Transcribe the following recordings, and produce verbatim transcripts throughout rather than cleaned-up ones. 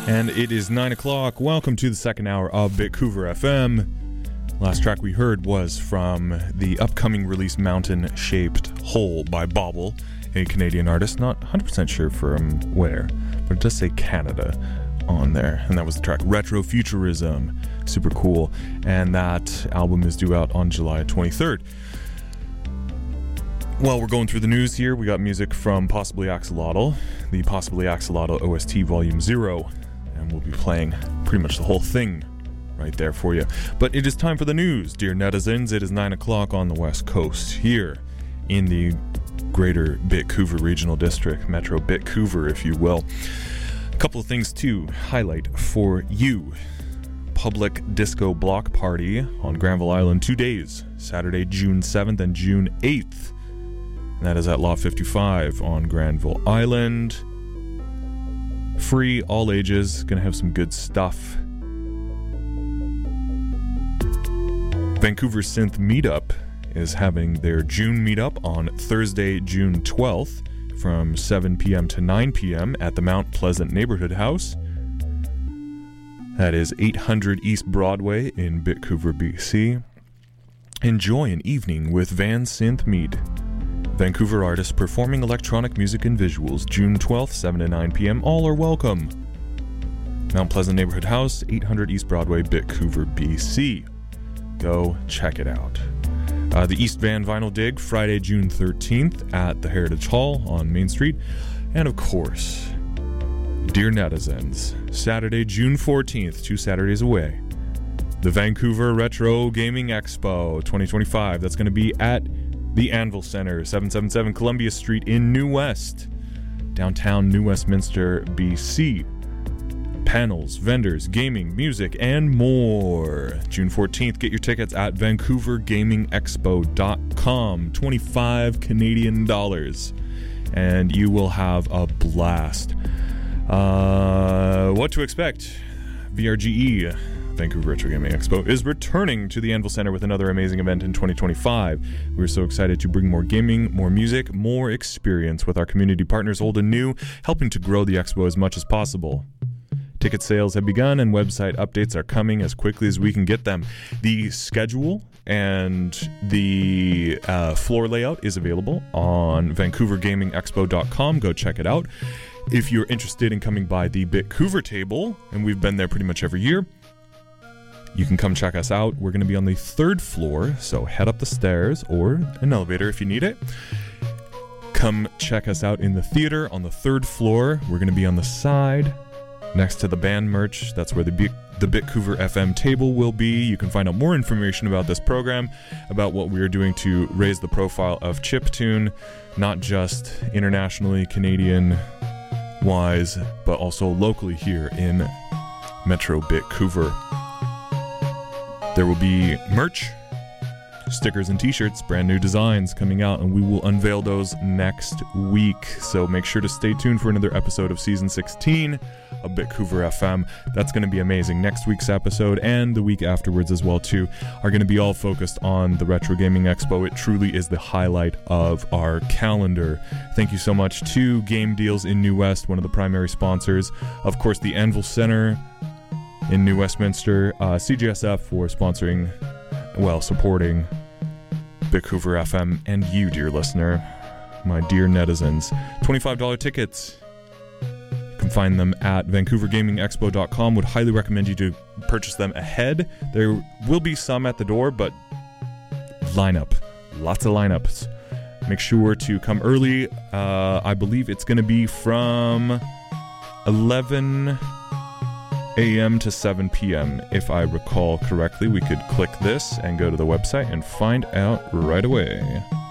And it is nine o'clock. Welcome to the second hour of Bitcouver F M. Last track we heard was from the upcoming release Mountain Shaped Hole by Bobble, a Canadian artist. Not one hundred percent sure from where, but it does say Canada on there. And that was the track Retrofuturism. Super cool. And that album is due out on July twenty-third. Well, we're going through the news here. We got music from Possibly Axolotl, the Possibly Axolotl O S T Volume Zero, and we'll be playing pretty much the whole thing right there for you. But it is time for the news, dear netizens. It is nine o'clock on the West Coast here in the Greater Bitcouver Regional District, Metro Bitcouver, if you will. A couple of things to highlight for you. Public Disco Block Party on Granville Island, two days, Saturday, June seventh and June eighth. And that is at Law fifty-five on Granville Island. Free, all ages, gonna have some good stuff. Vancouver Synth Meetup is having their June meetup on Thursday, June twelfth from seven p.m. to nine p.m. at the Mount Pleasant Neighborhood House. That is eight hundred East Broadway in Bitcouver, B C. Enjoy an evening with Van Synth Meet. Vancouver artists performing electronic music and visuals, June twelfth, seven to nine p.m. All are welcome. Mount Pleasant Neighborhood House, eight hundred East Broadway, Bitcouver, B C. Go check it out. Uh, the East Van Vinyl Dig, Friday, June thirteenth at the Heritage Hall on Main Street. And of course, dear netizens, Saturday, June fourteenth, two Saturdays away, the Vancouver Retro Gaming Expo twenty twenty-five. That's going to be at the Anvil Center, seven seventy-seven Columbia Street in New West, downtown New Westminster, B C. Panels, vendors, gaming, music, and more. June fourteenth, get your tickets at vancouver gaming expo dot com. twenty-five Canadian dollars. And you will have a blast. Uh, what to expect? V R G E, Vancouver Retro Gaming Expo, is returning to the Anvil Center with another amazing event in twenty twenty-five. We're so excited to bring more gaming, more music, more experience with our community partners, old and new, helping to grow the expo as much as possible. Ticket sales have begun and website updates are coming as quickly as we can get them. The schedule and the uh, floor layout is available on vancouver gaming expo dot com. Go check it out. If you're interested in coming by the Bitcouver table, and we've been there pretty much every year, you can come check us out. We're going to be on the third floor, so head up the stairs or an elevator if you need it. Come check us out in the theater on the third floor. We're going to be on the side next to the band merch. That's where the B- the Bitcouver F M table will be. You can find out more information about this program, about what we are doing to raise the profile of chiptune, not just internationally, Canadian-wise, but also locally here in Metro Bitcouver. There will be merch, stickers and t-shirts, brand new designs coming out, and we will unveil those next week. So make sure to stay tuned for another episode of Season sixteen of Bitcouver F M. That's going to be amazing. Next week's episode and the week afterwards as well too are going to be all focused on the Retro Gaming Expo. It truly is the highlight of our calendar. Thank you so much to Game Deals in New West, one of the primary sponsors. Of course, the Anvil Center in New Westminster, uh, C G S F for sponsoring, well, supporting Bitcouver F M, and you, dear listener, my dear netizens. twenty-five dollars tickets. You can find them at vancouver gaming expo dot com. Would highly recommend you to purchase them ahead. There will be some at the door, but lineup. Lots of lineups. Make sure to come early. Uh, I believe it's going to be from eleven a.m. to seven p.m. If I recall correctly. We could click this and go to the website and find out right away.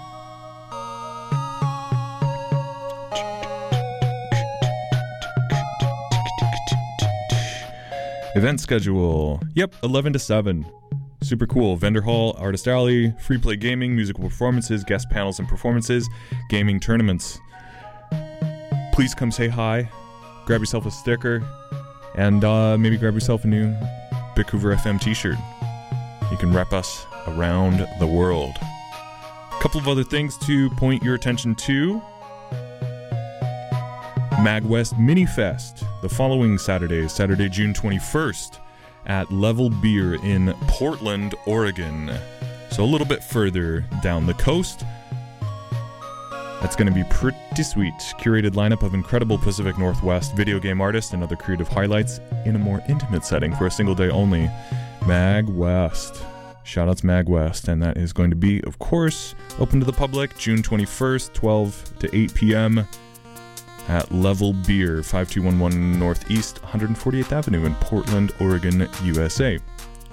Event schedule. Yep, eleven to seven. Super cool. Vendor hall, artist alley, free play gaming, musical performances, guest panels and performances, gaming tournaments. Please come say hi. Grab yourself a sticker. And uh, maybe grab yourself a new Bitcouver F M t-shirt. You can rep us around the world. A couple of other things to point your attention to. MagWest Mini Fest the following Saturday, Saturday, June twenty-first, at Level Beer in Portland, Oregon. So a little bit further down the coast. That's going to be pretty sweet. Curated lineup of incredible Pacific Northwest video game artists and other creative highlights in a more intimate setting for a single day only. MagWest. Shout out to MagWest. And that is going to be, of course, open to the public June twenty-first, twelve to eight p.m. at Level Beer, five two one one Northeast one hundred forty-eighth Avenue in Portland, Oregon, U S A.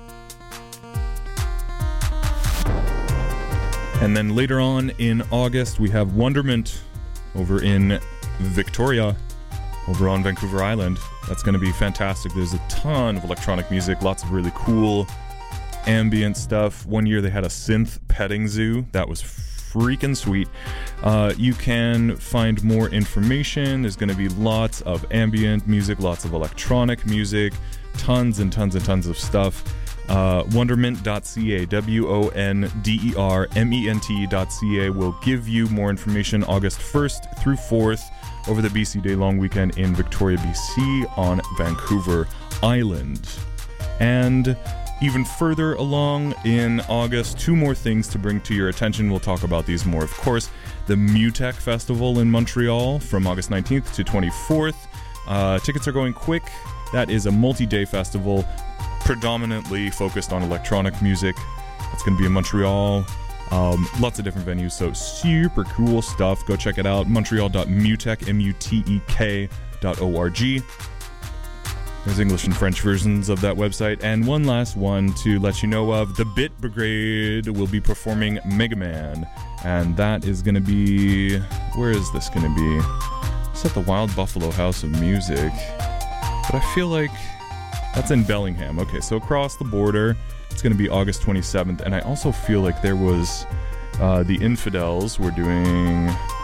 And then later on in August, we have Wonderment over in Victoria, over on Vancouver Island. That's going to be fantastic. There's a ton of electronic music, lots of really cool ambient stuff. One year they had a synth petting zoo. That was freaking sweet. Uh, you can find more information. There's going to be lots of ambient music, lots of electronic music, tons and tons and tons of stuff. Uh, wonderment dot c a, W O N D E R M E N T dot C A will give you more information August first through fourth over the B C Day long weekend in Victoria, B C on Vancouver Island. And even further along in August, two more things to bring to your attention. We'll talk about these more, of course. The MUTEC Festival in Montreal from August nineteenth to twenty-fourth. Uh, tickets are going quick. That is a multi-day festival predominantly focused on electronic music. It's going to be in Montreal. Um, lots of different venues, so super cool stuff. Go check it out. Montreal dot mutek, M U T E K dot O R G. There's English and French versions of that website. And one last one to let you know of. The Bit Brigade will be performing Mega Man. And that is going to be... Where is this going to be? It's at the Wild Buffalo House of Music. But I feel like... That's in Bellingham. Okay, so across the border, it's going to be August twenty-seventh. And I also feel like there was uh, the Infidels were doing...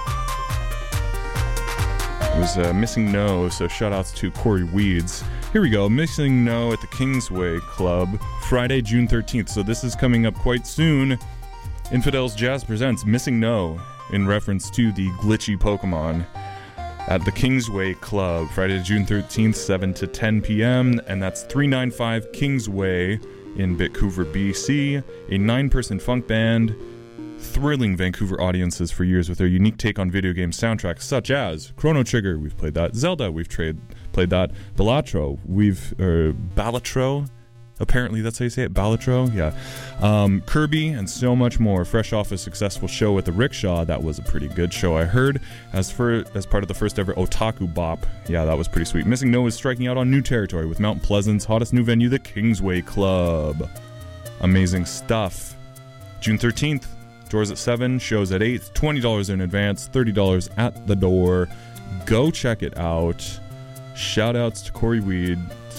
It was uh, Missing No, so shout-outs to Corey Weeds. Here we go, Missing No at the Kingsway Club, Friday, June thirteenth. So this is coming up quite soon. Infidels Jazz presents Missing No, in reference to the glitchy Pokemon, at the Kingsway Club, Friday, June thirteenth, seven to ten p.m. And that's three ninety-five Kingsway in Vancouver, B C. A nine-person funk band, thrilling Vancouver audiences for years with their unique take on video game soundtracks, such as Chrono Trigger, we've played that. Zelda, we've trade, played that. Balatro, we've... Uh, Balatro? Apparently that's how you say it, Balatro? Yeah. Um, Kirby, and so much more. Fresh off a successful show at the Rickshaw. That was a pretty good show, I heard. As for as part of the first ever Otaku Bop. Yeah, that was pretty sweet. Missing No is striking out on new territory with Mount Pleasant's hottest new venue, the Kingsway Club. Amazing stuff. June thirteenth, doors at seven, shows at eight, twenty dollars in advance, thirty dollars at the door. Go check it out. Shout outs to Corey Weed.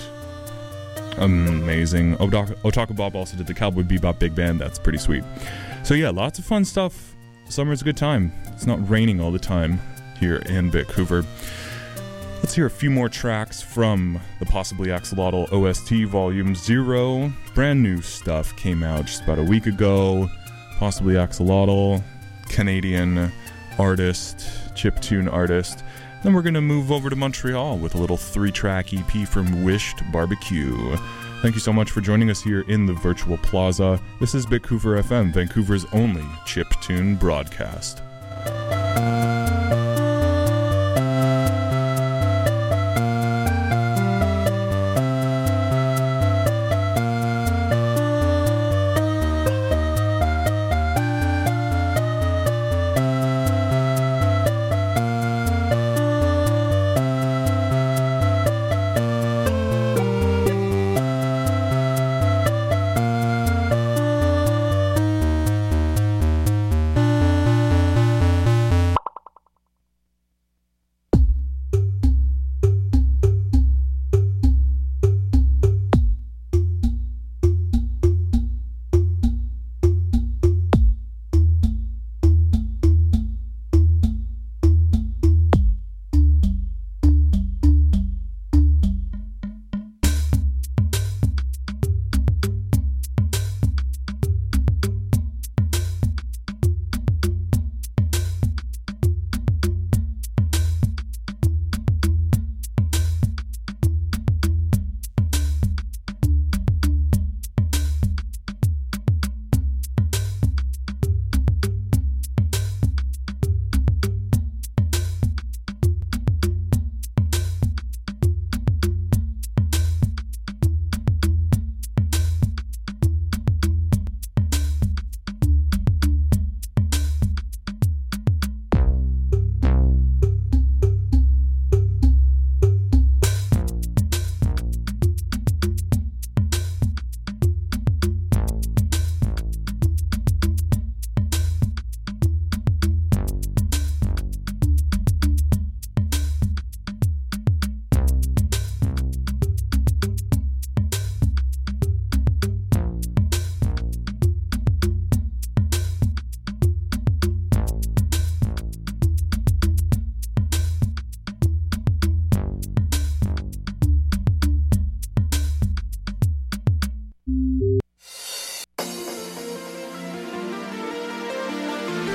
Amazing. Otaku, Otaku Bob also did the Cowboy Bebop Big Band. That's pretty sweet. So yeah, lots of fun stuff. Summer's a good time. It's not raining all the time here in Vancouver. Let's hear a few more tracks from the Possibly Axolotl O S T Volume Zero. Brand new stuff came out just about a week ago. Possibly Axolotl, Canadian artist, chiptune artist. Then we're going to move over to Montreal with a little three-track E P from Wished Barbecue. Thank you so much for joining us here in the Virtual Plaza. This is Vancouver F M, Vancouver's only chiptune broadcast.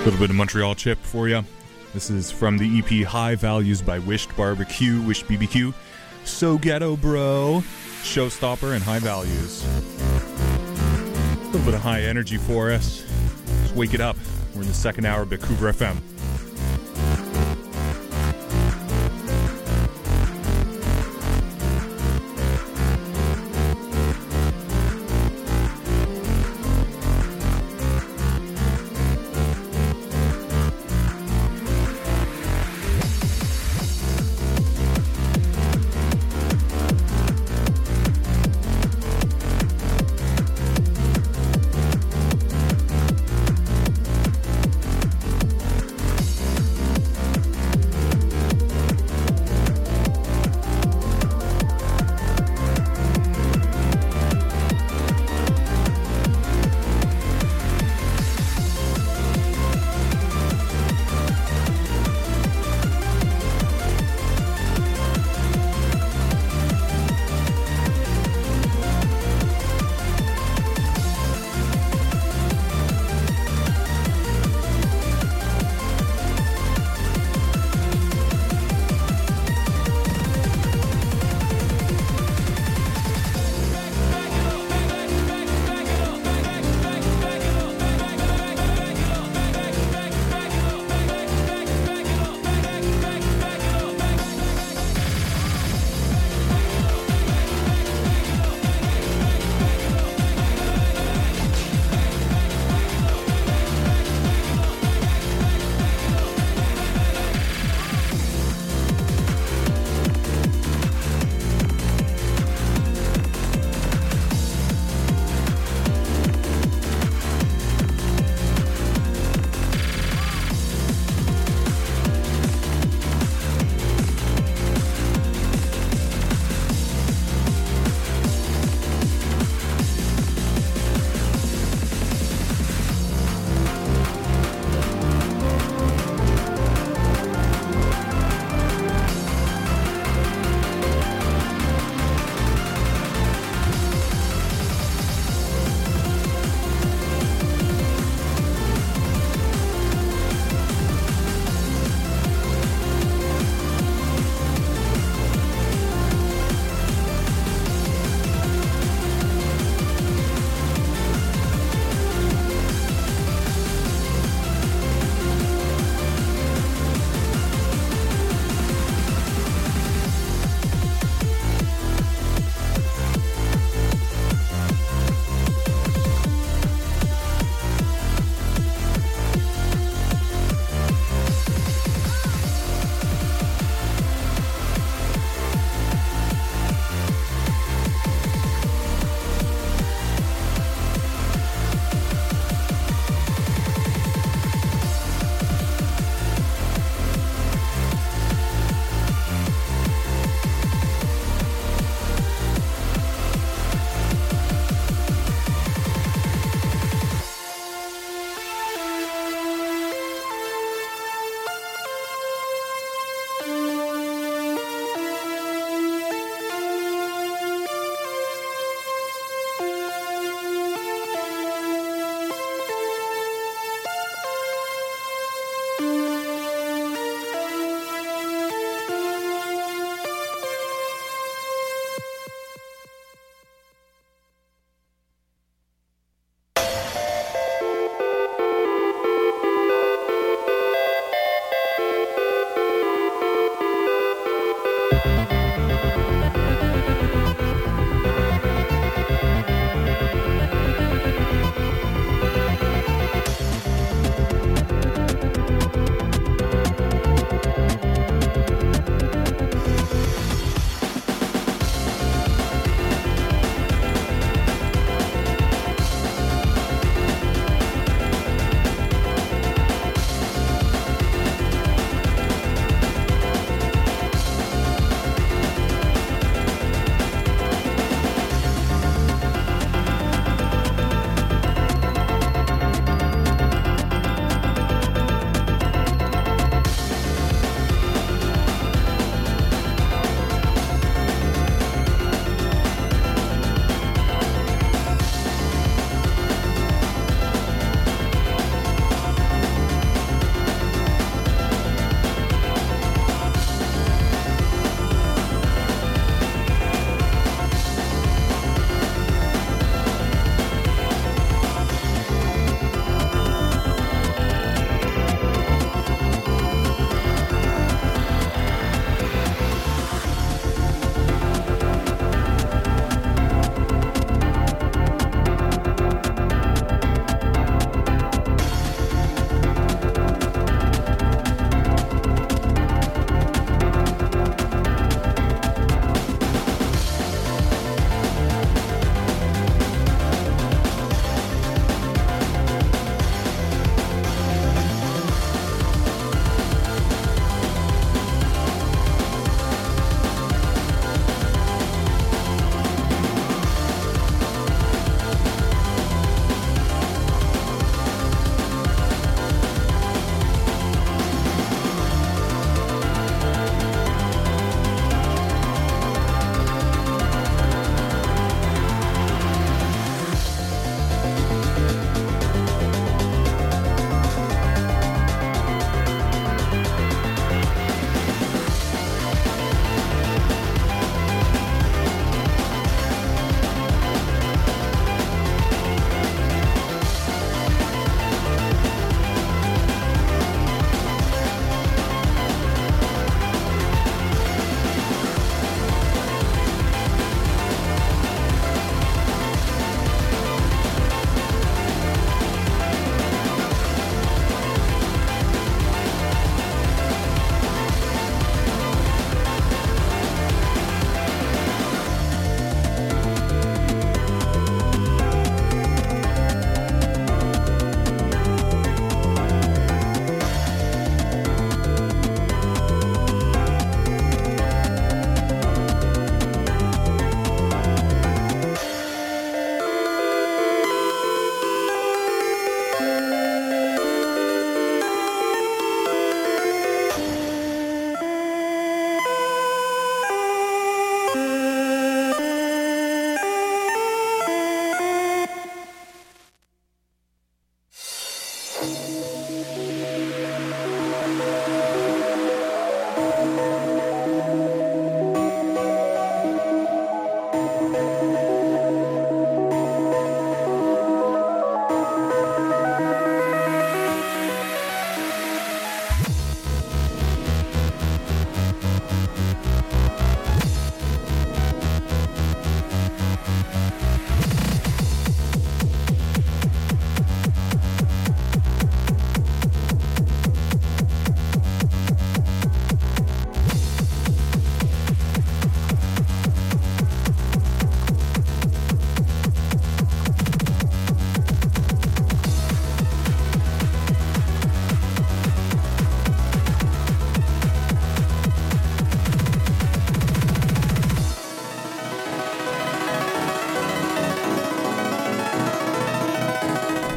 little bit of Montreal chip for you. This is from the E P High Values by Wished Barbecue, Wished B B Q. So ghetto, bro. Showstopper and High Values. A little bit of high energy for us. Just wake it up. We're in the second hour of Vancouver F M.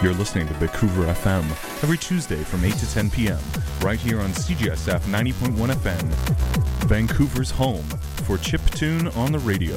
You're listening to Vancouver F M every Tuesday from eight to ten p.m. right here on C G S F ninety point one F M, Vancouver's home for chiptune on the radio.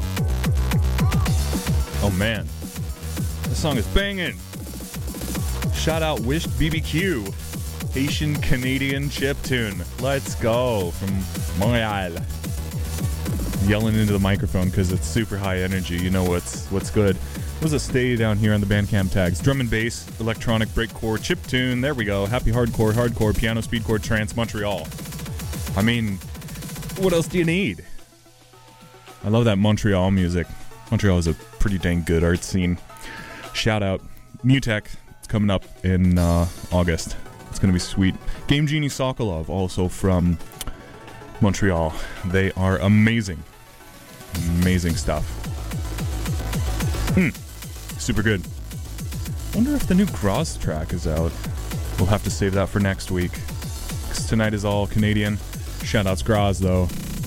Oh man, this song is banging. Shout out Wished B B Q, Haitian Canadian chiptune. Let's go from Montreal. Yelling into the microphone because it's super high energy. You know what's what's good. What does it stay down here on the Bandcamp tags? Drum and bass, electronic breakcore, chiptune. There we go. Happy hardcore, hardcore, piano, speedcore, trance, Montreal. I mean, what else do you need? I love that Montreal music. Montreal is a pretty dang good art scene. Shout out Mutech. It's coming up in uh, August. It's going to be sweet. Game Genie Sokolov, also from Montreal. They are amazing. Amazing stuff. Hmm. Super good. Wonder if the new Groz track is out. We'll have to save that for next week. Because tonight is all Canadian. Shoutouts Groz, though.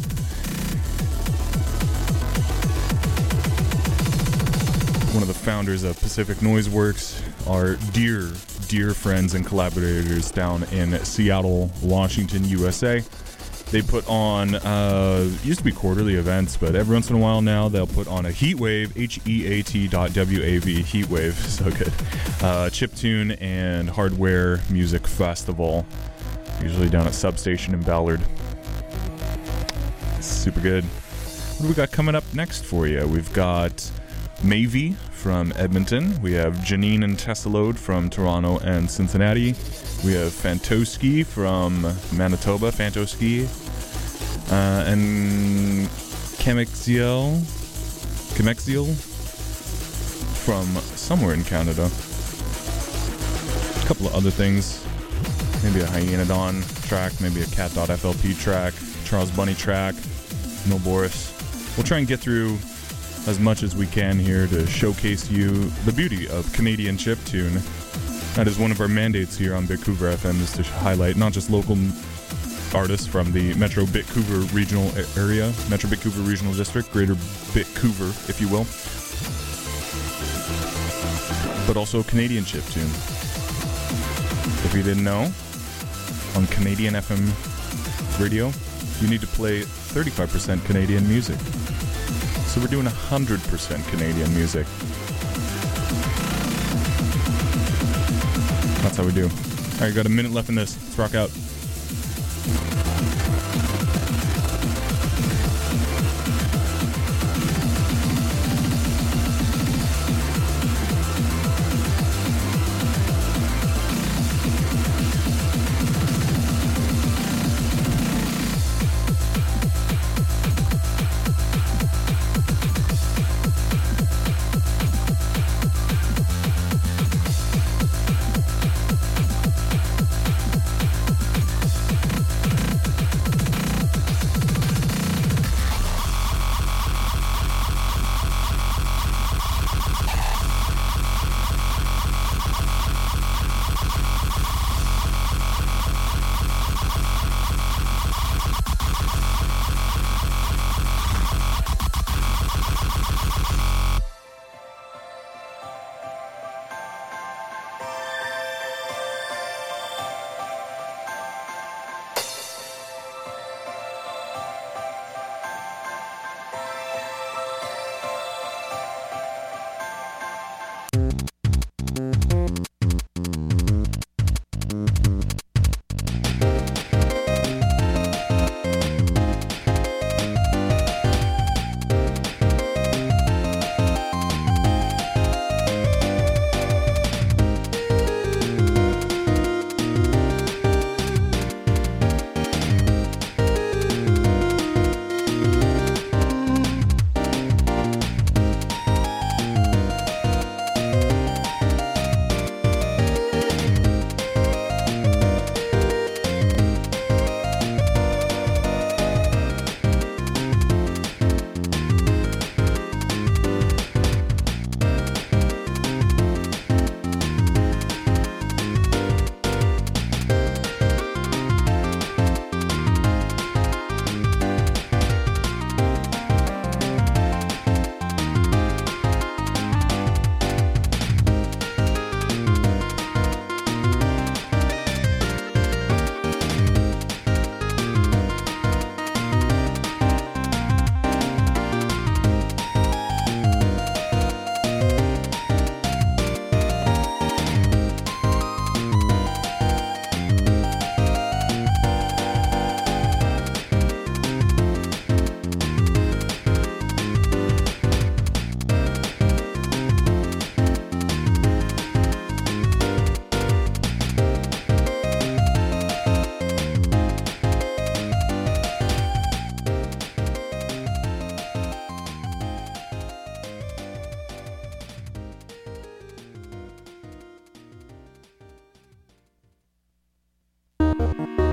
One of the founders of Pacific Noise Works, our dear, dear friends and collaborators down in Seattle, Washington, U S A. They put on, uh, used to be quarterly events, but every once in a while now they'll put on a Heatwave, H E A T dot W A V, Heatwave, so good. Uh, chiptune and hardware music festival, usually down at Substation in Ballard. Super good. What do we got coming up next for you? We've got Mavie from Edmonton. We have Janine and Tessalode from Toronto and Cincinnati. We have Fantoski from Manitoba, Fantoski, uh, and Kemexiel, Kemexiel from somewhere in Canada. A couple of other things, maybe a Hyenodon track, maybe a Cat.F L P track, Charles Bunny track, No Boris. We'll try and get through as much as we can here to showcase you the beauty of Canadian chiptune. That is one of our mandates here on Vancouver F M, is to highlight not just local artists from the Metro Vancouver regional area, Metro Vancouver Regional District, Greater Vancouver, if you will, but also Canadian chiptune. If you didn't know, on Canadian F M radio, you need to play thirty-five percent Canadian music. So we're doing one hundred percent Canadian music. That's how we do. All right, got a minute left in this. Let's rock out. Bye.